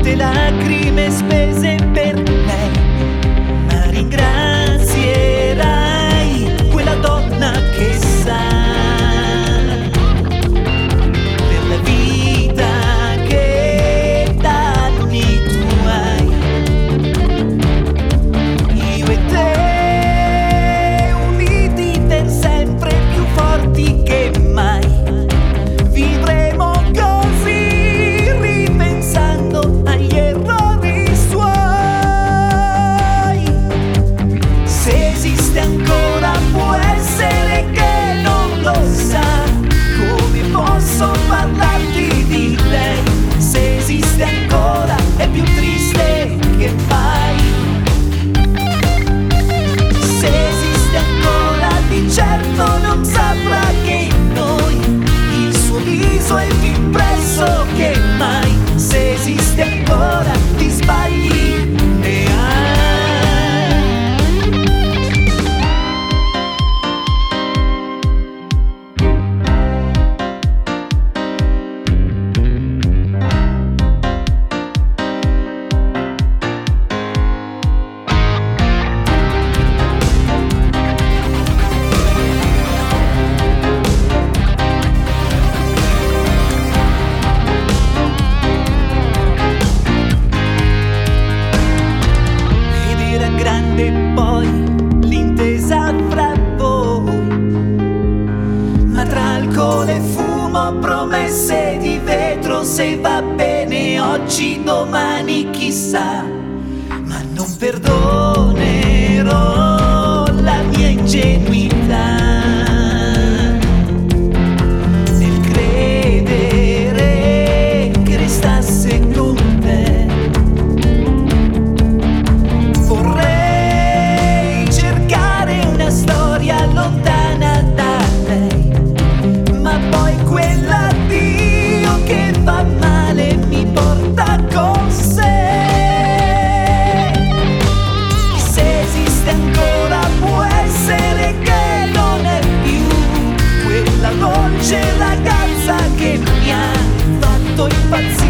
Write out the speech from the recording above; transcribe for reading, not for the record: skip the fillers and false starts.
Quante lacrime spese per lei, ma ringrazierai quella donna che sa per la vita che danni tu hai. Io e te uniti per sempre, più forti che mai. Vivremo così, ripensando agli errori suoi. Se esiste ancora, può essere che non lo sa. Come posso parlarti di lei? Se esiste ancora, è più triste che mai. Se esiste ancora, di certo non saprà che noi il suo viso è più impresso che mai. Se esiste ancora, ti sbagli ne hai. Ed era grande poi l'intesa fra voi, ma tra alcol e fumo, promesse di vetro. Se va bene oggi, domani chissà. Ma non perdonerò la mia ingenuità nel credere che restasse con te. Vorrei cercare una storia lontana da lei, ma poi quell'addio che fa male mi porta con sé. Se esiste ancora, può essere che non è più quella dolce ragazza che mi ha fatto impazzire.